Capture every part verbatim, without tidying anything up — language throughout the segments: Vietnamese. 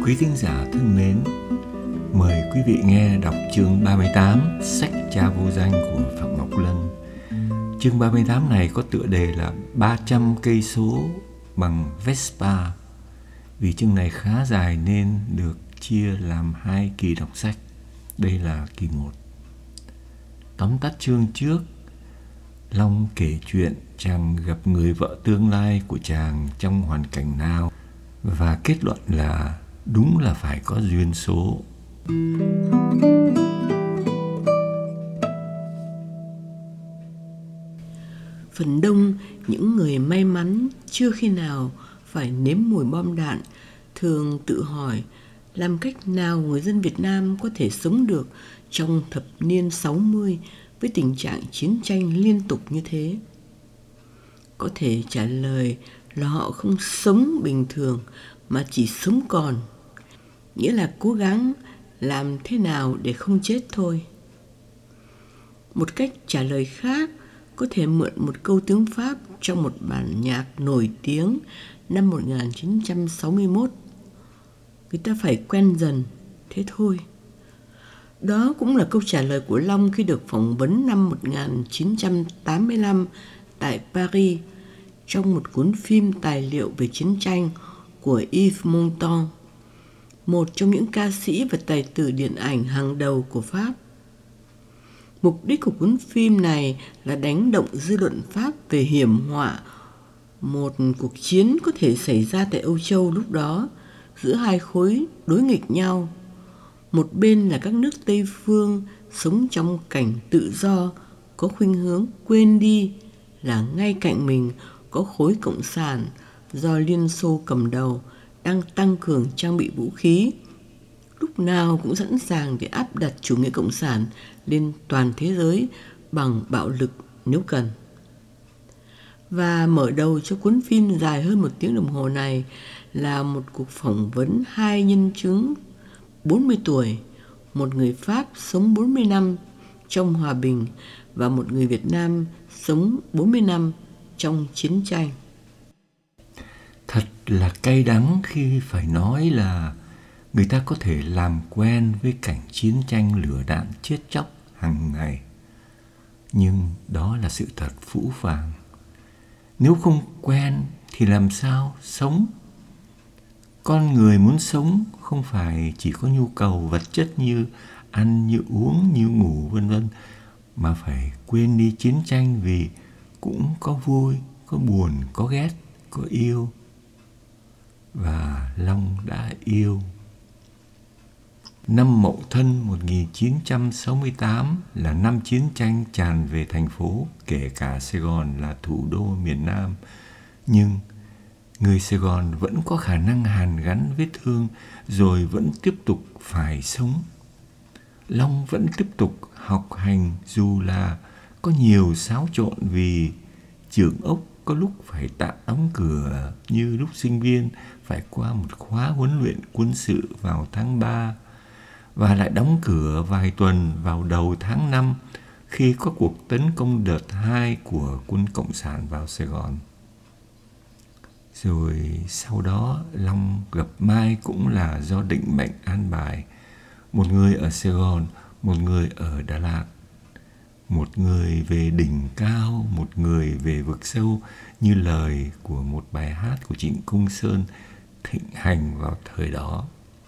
Quý thính giả thân mến, mời quý vị nghe đọc chương ba mươi tám sách Cha Vô Danh của Phạm Ngọc Lân. Chương ba mươi tám này có tựa đề là ba trăm cây số bằng Vespa. Vì chương này khá dài nên được chia làm hai kỳ đọc sách. Đây là kỳ một. Tóm tắt chương trước, Long kể chuyện chàng gặp người vợ tương lai của chàng trong hoàn cảnh nào, và kết luận là đúng là phải có duyên số. Phần đông những người may mắn chưa khi nào phải nếm mùi bom đạn thường tự hỏi làm cách nào người dân Việt Nam có thể sống được trong thập niên sáu mươi với tình trạng chiến tranh liên tục như thế. Có thể trả lời là họ không sống bình thường mà chỉ sống còn, nghĩa là cố gắng làm thế nào để không chết thôi. Một cách trả lời khác có thể mượn một câu tiếng Pháp trong một bản nhạc nổi tiếng năm một nghìn chín trăm sáu mươi mốt. Người ta phải quen dần, thế thôi. Đó cũng là câu trả lời của Long khi được phỏng vấn năm một nghìn chín trăm tám mươi lăm tại Paris trong một cuốn phim tài liệu về chiến tranh của Yves Montand, một trong những ca sĩ và tài tử điện ảnh hàng đầu của Pháp. Mục đích của cuốn phim này là đánh động dư luận Pháp về hiểm họa một cuộc chiến có thể xảy ra tại Âu Châu lúc đó giữa hai khối đối nghịch nhau. Một bên là các nước Tây phương sống trong cảnh tự do, có khuynh hướng quên đi là ngay cạnh mình có khối cộng sản do Liên Xô cầm đầu đang tăng cường trang bị vũ khí, lúc nào cũng sẵn sàng để áp đặt chủ nghĩa cộng sản lên toàn thế giới bằng bạo lực nếu cần. Và mở đầu cho cuốn phim dài hơn một tiếng đồng hồ này là một cuộc phỏng vấn hai nhân chứng bốn mươi tuổi, một người Pháp sống bốn mươi năm trong hòa bình và một người Việt Nam sống bốn mươi năm trong chiến tranh. Thật là cay đắng khi phải nói là người ta có thể làm quen với cảnh chiến tranh lửa đạn chết chóc hàng ngày. Nhưng đó là sự thật phũ phàng. Nếu không quen thì làm sao sống? Con người muốn sống không phải chỉ có nhu cầu vật chất như ăn, như uống, như ngủ vân vân, mà phải quên đi chiến tranh vì cũng có vui, có buồn, có ghét, có yêu. Và Long đã yêu. Năm Mậu Thân một nghìn chín trăm sáu mươi tám là năm chiến tranh tràn về thành phố, kể cả Sài Gòn là thủ đô miền Nam. Nhưng người Sài Gòn vẫn có khả năng hàn gắn vết thương rồi vẫn tiếp tục phải sống. Long vẫn tiếp tục học hành dù là có nhiều xáo trộn vì trường ốc có lúc phải tạm đóng cửa, như lúc sinh viên phải qua một khóa huấn luyện quân sự vào tháng ba và lại đóng cửa vài tuần vào đầu tháng năm khi có cuộc tấn công đợt hai của quân Cộng sản vào Sài Gòn. Rồi sau đó Long gặp Mai cũng là do định mệnh an bài. Một người ở Sài Gòn, một người ở Đà Lạt. Một người về đỉnh cao, một người về vực sâu, như lời của một bài hát của Trịnh Công Sơn thịnh hành vào thời đó.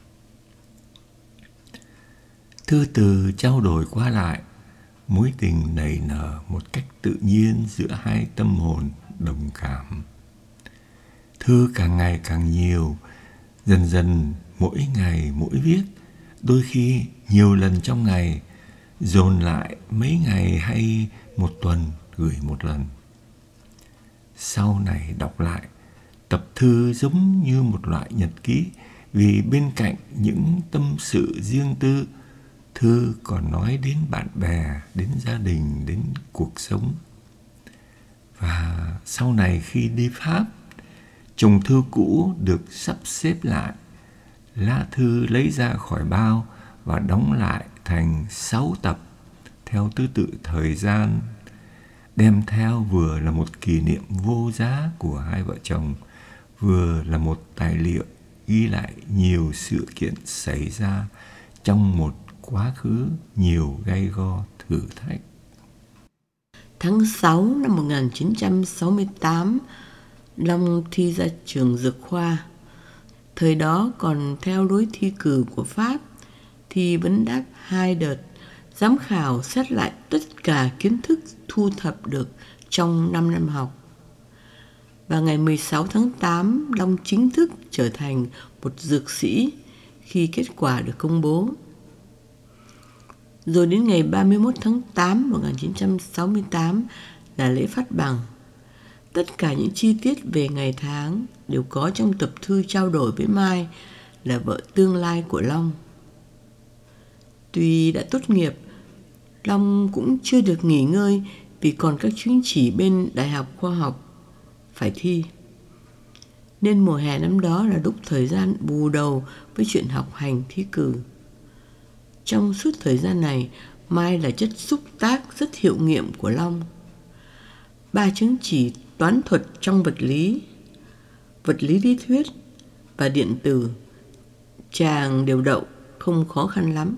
Thư từ trao đổi qua lại, mối tình nảy nở một cách tự nhiên giữa hai tâm hồn đồng cảm. Thư càng ngày càng nhiều, dần dần mỗi ngày mỗi viết, đôi khi nhiều lần trong ngày, dồn lại mấy ngày hay một tuần gửi một lần. Sau này đọc lại, tập thư giống như một loại nhật ký, vì bên cạnh những tâm sự riêng tư, thư còn nói đến bạn bè, đến gia đình, đến cuộc sống. Và sau này khi đi Pháp, chồng thư cũ được sắp xếp lại, lá thư lấy ra khỏi bao và đóng lại thành sáu tập theo thứ tự thời gian, đem theo vừa là một kỷ niệm vô giá của hai vợ chồng, vừa là một tài liệu ghi lại nhiều sự kiện xảy ra trong một quá khứ nhiều gay go thử thách. Tháng sáu năm một nghìn chín trăm sáu mươi tám, Long thi ra trường Dược khoa. Thời đó còn theo lối thi cử của Pháp, thi vấn đáp hai đợt, giám khảo xét lại tất cả kiến thức thu thập được trong năm năm học. Và ngày mười sáu tháng tám, Long chính thức trở thành một dược sĩ khi kết quả được công bố. Rồi đến ngày ba mươi mốt tháng tám năm một nghìn chín trăm sáu mươi tám là lễ phát bằng. Tất cả những chi tiết về ngày tháng đều có trong tập thư trao đổi với Mai là vợ tương lai của Long. Tuy đã tốt nghiệp, Long cũng chưa được nghỉ ngơi vì còn các chứng chỉ bên Đại học Khoa học phải thi. Nên mùa hè năm đó là lúc thời gian bù đầu với chuyện học hành thi cử. Trong suốt thời gian này, Mai là chất xúc tác rất hiệu nghiệm của Long. Ba chứng chỉ toán thuật trong vật lý, vật lý lý thuyết và điện tử, chàng đều đậu không khó khăn lắm.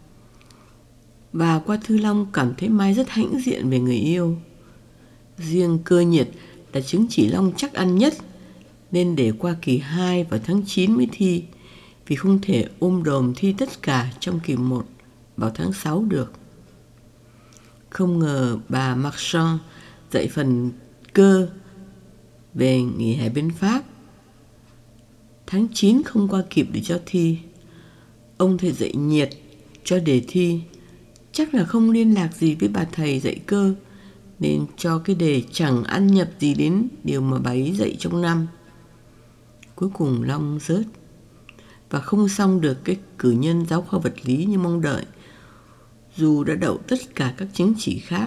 Và qua thư Long cảm thấy Mai rất hãnh diện về người yêu. Riêng cơ nhiệt là chứng chỉ Long chắc ăn nhất, nên để qua kỳ hai vào tháng chín mới thi, vì không thể ôm đồm thi tất cả trong kỳ một vào tháng sáu được. Không ngờ bà Marchand dạy phần cơ về nghỉ hè bên Pháp. Tháng chín không qua kịp để cho thi. Ông thầy dạy nhiệt cho đề thi, chắc là không liên lạc gì với bà thầy dạy cơ, nên cho cái đề chẳng ăn nhập gì đến điều mà bà ấy dạy trong năm. Cuối cùng Long rớt và không xong được cái cử nhân giáo khoa vật lý như mong đợi, dù đã đậu tất cả các chứng chỉ khác.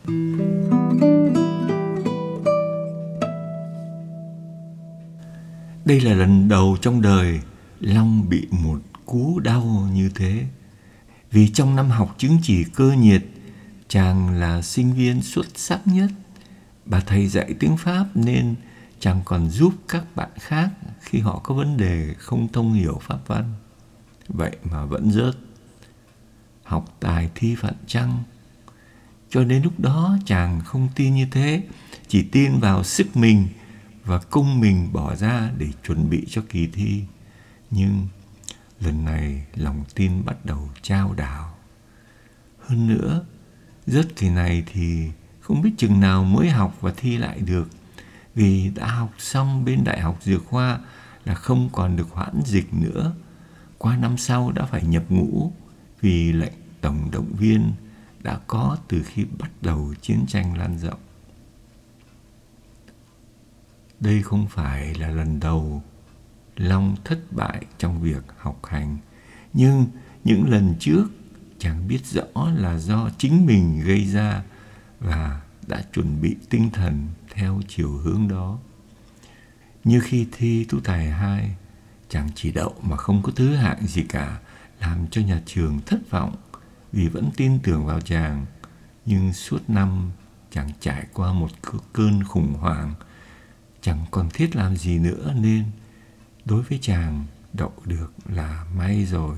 Đây là lần đầu trong đời Long bị một cú đau như thế. Vì trong năm học chứng chỉ cơ nhiệt, chàng là sinh viên xuất sắc nhất. Bà thầy dạy tiếng Pháp nên chàng còn giúp các bạn khác khi họ có vấn đề không thông hiểu Pháp văn. Vậy mà vẫn rớt. Học tài thi phận chăng? Cho đến lúc đó chàng không tin như thế, chỉ tin vào sức mình và công mình bỏ ra để chuẩn bị cho kỳ thi. Nhưng lần này lòng tin bắt đầu chao đảo. Hơn nữa, rớt kỳ này thì không biết chừng nào mới học và thi lại được, vì đã học xong bên Đại học Dược khoa là không còn được hoãn dịch nữa. Qua năm sau đã phải nhập ngũ vì lệnh tổng động viên đã có từ khi bắt đầu chiến tranh lan rộng. Đây không phải là lần đầu Long thất bại trong việc học hành, nhưng những lần trước chàng biết rõ là do chính mình gây ra và đã chuẩn bị tinh thần theo chiều hướng đó. Như khi thi tú tài hai, chàng chỉ đậu mà không có thứ hạng gì cả, làm cho nhà trường thất vọng vì vẫn tin tưởng vào chàng. Nhưng suốt năm chàng trải qua một cơn khủng hoảng, chẳng còn thiết làm gì nữa, nên đối với chàng đậu được là may rồi.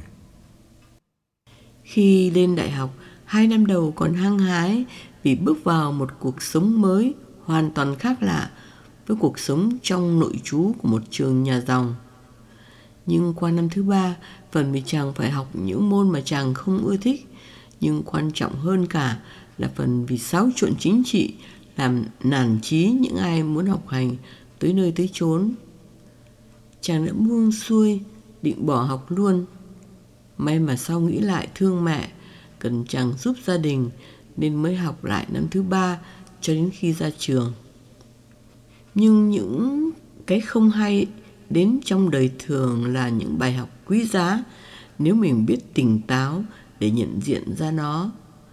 Khi lên đại học, hai năm đầu còn hăng hái vì bước vào một cuộc sống mới hoàn toàn khác lạ với cuộc sống trong nội trú của một trường nhà dòng. Nhưng qua năm thứ ba, phần vì chàng phải học những môn mà chàng không ưa thích, nhưng quan trọng hơn cả là phần vì xáo trộn chính trị làm nản chí những ai muốn học hành tới nơi tới chốn. Chàng đã buông xuôi, định bỏ học luôn. May mà sau nghĩ lại thương mẹ, cần chàng giúp gia đình, nên mới học lại năm thứ ba cho đến khi ra trường. Nhưng những cái không hay đến trong đời thường là những bài học quý giá nếu mình biết tỉnh táo để nhận diện ra nó.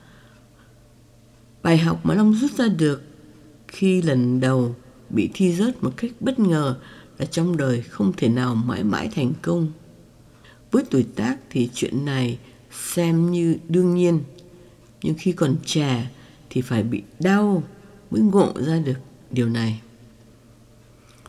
Bài học mà Long rút ra được khi lần đầu bị thi rớt một cách bất ngờ là trong đời không thể nào mãi mãi thành công. Với tuổi tác thì chuyện này xem như đương nhiên, nhưng khi còn trẻ thì phải bị đau mới ngộ ra được điều này.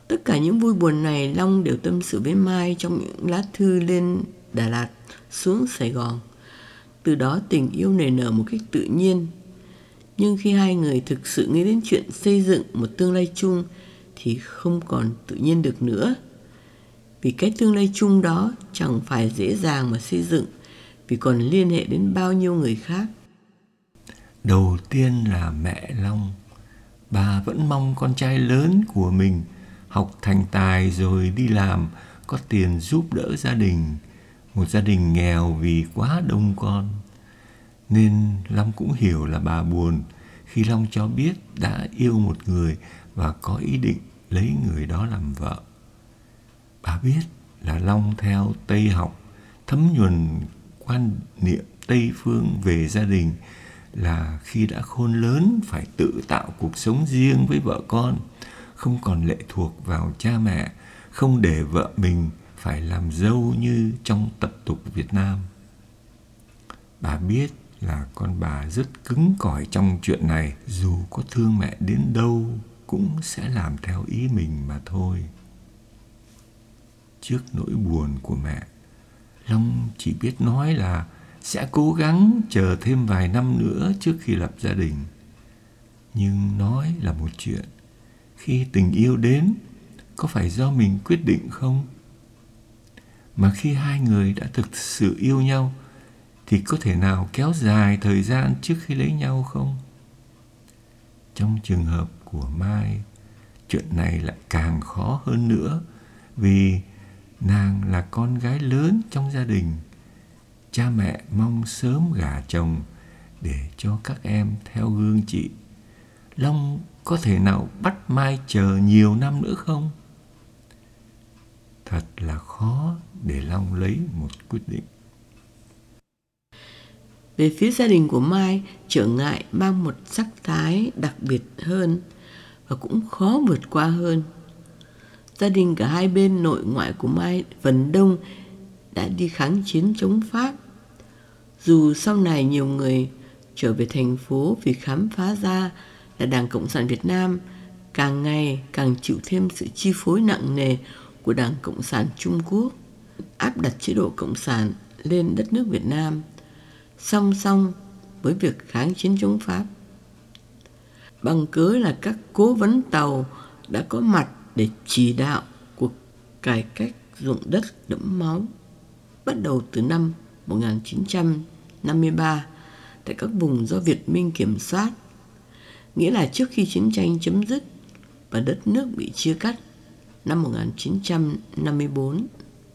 Tất cả những vui buồn này Long đều tâm sự với Mai trong những lá thư lên Đà Lạt, xuống Sài Gòn. Từ đó tình yêu nảy nở một cách tự nhiên. Nhưng khi hai người thực sự nghĩ đến chuyện xây dựng một tương lai chung thì không còn tự nhiên được nữa. Vì cái tương lai chung đó chẳng phải dễ dàng mà xây dựng, vì còn liên hệ đến bao nhiêu người khác. Đầu tiên là mẹ Long. Bà vẫn mong con trai lớn của mình học thành tài rồi đi làm, có tiền giúp đỡ gia đình. Một gia đình nghèo vì quá đông con. Nên Long cũng hiểu là bà buồn khi Long cho biết đã yêu một người và có ý định lấy người đó làm vợ. Bà biết là Long theo Tây học, thấm nhuần quan niệm Tây phương về gia đình là khi đã khôn lớn phải tự tạo cuộc sống riêng với vợ con, không còn lệ thuộc vào cha mẹ, không để vợ mình phải làm dâu như trong tập tục Việt Nam. Bà biết là con bà rất cứng cỏi trong chuyện này, dù có thương mẹ đến đâu cũng sẽ làm theo ý mình mà thôi. Trước nỗi buồn của mẹ, Long chỉ biết nói là sẽ cố gắng chờ thêm vài năm nữa trước khi lập gia đình. Nhưng nói là một chuyện, khi tình yêu đến, có phải do mình quyết định không? Mà khi hai người đã thực sự yêu nhau, thì có thể nào kéo dài thời gian trước khi lấy nhau không? Trong trường hợp của Mai, chuyện này lại càng khó hơn nữa, vì nàng là con gái lớn trong gia đình. Cha mẹ mong sớm gả chồng để cho các em theo gương chị. Long có thể nào bắt Mai chờ nhiều năm nữa không? Thật là khó để Long lấy một quyết định. Về phía gia đình của Mai, trở ngại mang một sắc thái đặc biệt hơn và cũng khó vượt qua hơn. Gia đình cả hai bên nội ngoại của Mai phần đông đã đi kháng chiến chống Pháp. Dù sau này nhiều người trở về thành phố vì khám phá ra là Đảng Cộng sản Việt Nam càng ngày càng chịu thêm sự chi phối nặng nề của Đảng Cộng sản Trung Quốc, áp đặt chế độ Cộng sản lên đất nước Việt Nam, song song với việc kháng chiến chống Pháp. Bằng cớ là các cố vấn Tàu đã có mặt để chỉ đạo cuộc cải cách ruộng đất đẫm máu, bắt đầu từ năm một nghìn chín trăm năm mươi ba tại các vùng do Việt Minh kiểm soát, nghĩa là trước khi chiến tranh chấm dứt và đất nước bị chia cắt năm một nghìn chín trăm năm mươi bốn.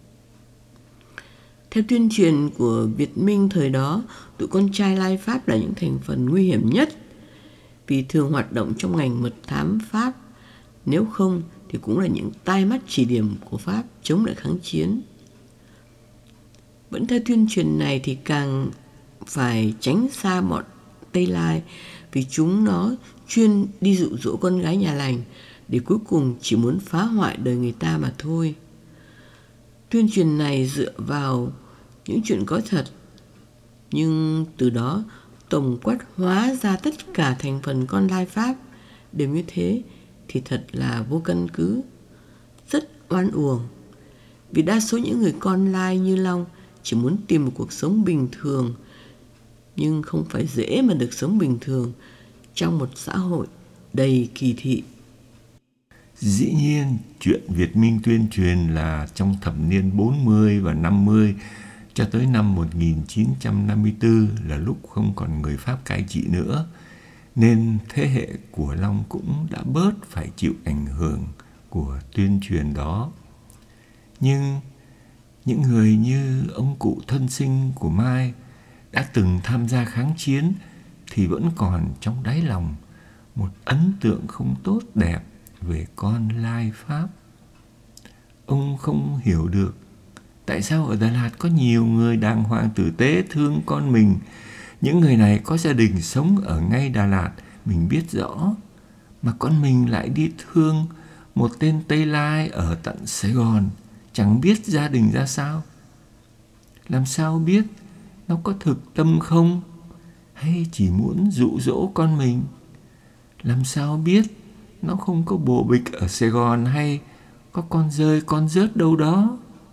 Theo tuyên truyền của Việt Minh thời đó, tụi con trai Lai Pháp là những thành phần nguy hiểm nhất vì thường hoạt động trong ngành mật thám Pháp, nếu không thì cũng là những tai mắt chỉ điểm của Pháp chống lại kháng chiến. Vẫn theo tuyên truyền này thì càng phải tránh xa bọn Tây Lai, vì chúng nó chuyên đi dụ dỗ con gái nhà lành để cuối cùng chỉ muốn phá hoại đời người ta mà thôi. Tuyên truyền này dựa vào những chuyện có thật, nhưng từ đó tổng quát hóa ra tất cả thành phần con Lai Pháp đều như thế thì thật là vô căn cứ, rất oan uổng. Vì đa số những người con Lai như Long chỉ muốn tìm một cuộc sống bình thường, nhưng không phải dễ mà được sống bình thường trong một xã hội đầy kỳ thị. Dĩ nhiên, chuyện Việt Minh tuyên truyền là trong thập niên bốn mươi và năm mươi cho tới năm một nghìn chín trăm năm mươi tư là lúc không còn người Pháp cai trị nữa, nên thế hệ của Long cũng đã bớt phải chịu ảnh hưởng của tuyên truyền đó. Nhưng những người như ông cụ thân sinh của Mai đã từng tham gia kháng chiến thì vẫn còn trong đáy lòng một ấn tượng không tốt đẹp về con Lai Pháp. Ông không hiểu được tại sao ở Đà Lạt có nhiều người đàng hoàng tử tế thương con mình. Những người này có gia đình sống ở ngay Đà Lạt, mình biết rõ, mà con mình lại đi thương một tên Tây Lai ở tận Sài Gòn, chẳng biết gia đình ra sao. Làm sao biết nó có thực tâm không, hay chỉ muốn dụ dỗ con mình? Làm sao biết nó không có bồ bịch ở Sài Gòn hay có con rơi con rớt đâu đó.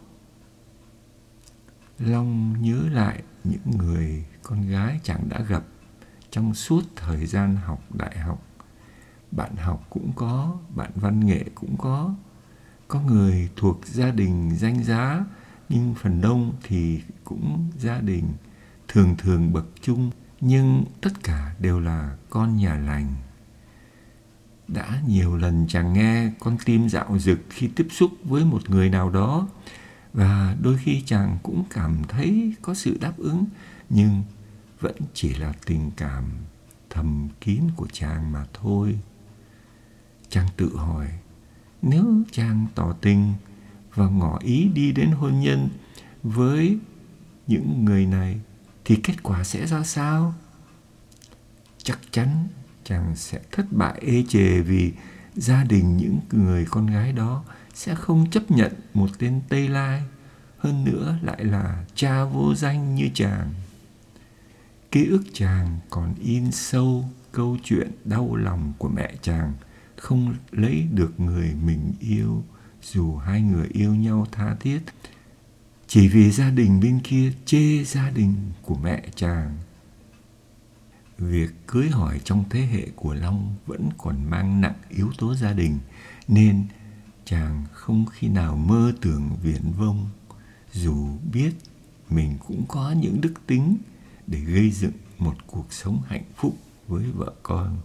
Long nhớ lại những người con gái chàng đã gặp trong suốt thời gian học đại học. Bạn học cũng có, bạn văn nghệ cũng có. Có người thuộc gia đình danh giá, nhưng phần đông thì cũng gia đình thường thường bậc trung, nhưng tất cả đều là con nhà lành. Đã nhiều lần chàng nghe con tim dạo dực khi tiếp xúc với một người nào đó, và đôi khi chàng cũng cảm thấy có sự đáp ứng, nhưng vẫn chỉ là tình cảm thầm kín của chàng mà thôi. Chàng tự hỏi, nếu chàng tỏ tình và ngỏ ý đi đến hôn nhân với những người này thì kết quả sẽ ra sao? Chắc chắn chàng sẽ thất bại ê chề, vì gia đình những người con gái đó sẽ không chấp nhận một tên Tây Lai, hơn nữa lại là cha vô danh như chàng. Ký ức chàng còn in sâu câu chuyện đau lòng của mẹ chàng không lấy được người mình yêu, dù hai người yêu nhau tha thiết, chỉ vì gia đình bên kia chê gia đình của mẹ chàng. Việc cưới hỏi trong thế hệ của Long vẫn còn mang nặng yếu tố gia đình, nên chàng không khi nào mơ tưởng viển vông, dù biết mình cũng có những đức tính để gây dựng một cuộc sống hạnh phúc với vợ con.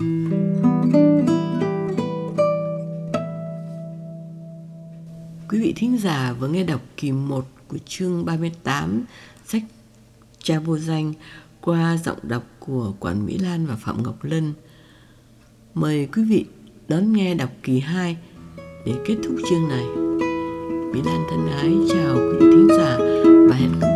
Quý vị thính giả vừa nghe đọc kỳ một của chương ba mươi tám sách Cha Vô Danh qua giọng đọc của Quản Mỹ Lan và Phạm Ngọc Lân. Mời quý vị đón nghe đọc kỳ hai để kết thúc chương này. Mỹ Lan thân ái chào quý vị thính giả và hẹn gặp lại.